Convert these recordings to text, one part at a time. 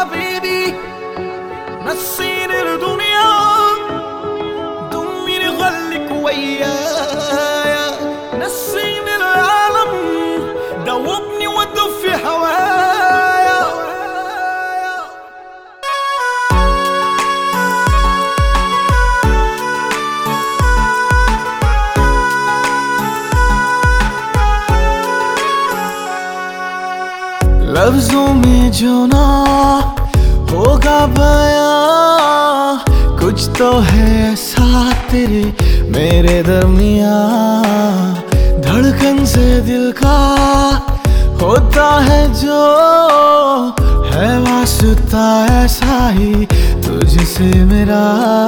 حبيبي نسيني الدنيا ضمني خليك ويايا نسيني العالم دوبني ودفي هوايا लफ्जों में जो ना होगा बयां कुछ तो है ऐसा तेरे मेरे दरमियां धड़कन से दिल का होता है जो है वास्ता ऐसा ही तुझसे मेरा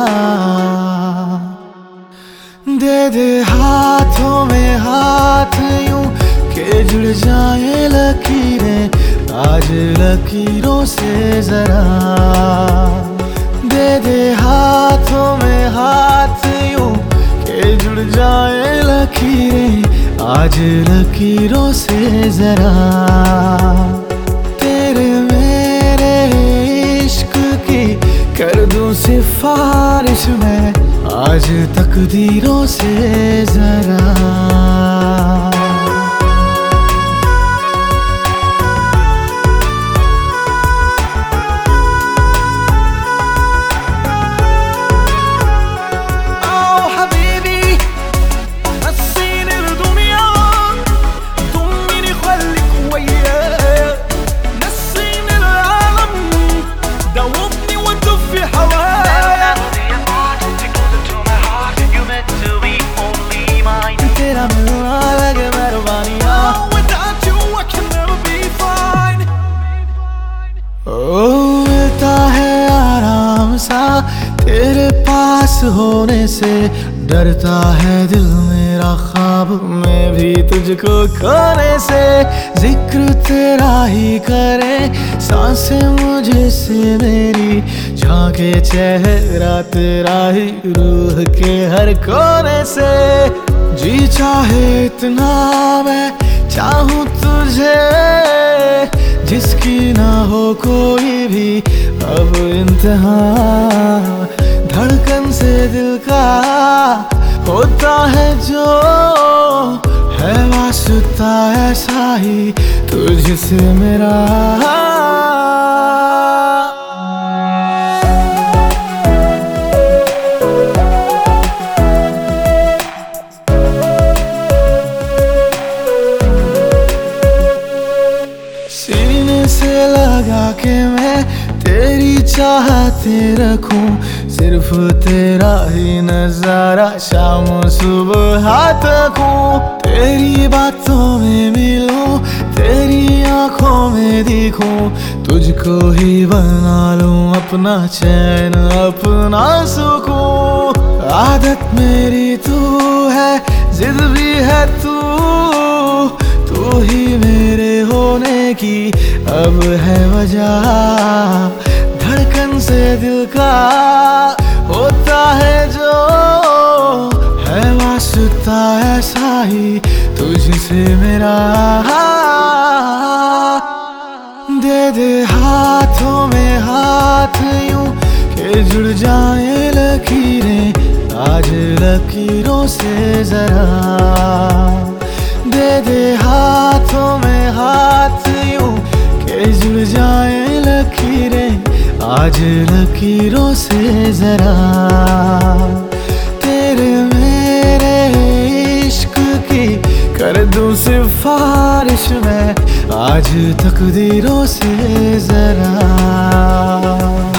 दे दे हाथों में हाथ यूं के जुड़ जाए लकीरें आज लकीरों से जरा दे दे हाथों में हाथ यूं के जुड़ जाए लकीरें आज लकीरों से जरा तेरे मेरे इश्क की कर दूं सिफारिश मैं आज तकदीरों से जरा मिलता है आराम सा तेरे पास होने से डरता है दिल मेरा ख्वाब में भी तुझको खोने से जिक्र तेरा ही करे सांसें मुझे से मेरी झांके चेहरा तेरा ही रूह के हर कोने से जी चाहे इतना मैं चाहूं तुझे जिसकी ना हो कोई भी अब इंतहा धड़कन से दिल का होता है जो है वास्ता ऐसा ही तुझसे मेरा से लगा के मैं तेरी चाहते रखूं सिर्फ तेरा ही नजारा शाम सुबह तकूं तेरी बातों में मिलूं तेरी आंखों में दिखूं तुझको ही बना लूं अपना चैन अपना सुकून आदत मेरी तू है जिद भी है तू ही मेरे होने की अब है वजह धड़कन से दिल का होता है जो है वास्ता ऐसा ही तुझसे मेरा दे दे हाथों में हाथ यूं के जुड़ जाए लकीरें आज लकीरों से जरा दे दे हाथों में हाथ यूं के जुड़ जाए लकीरें आज लकीरों से जरा तेरे मेरे इश्क की कर दूं सिफारिश मैं आज तकदीरों से जरा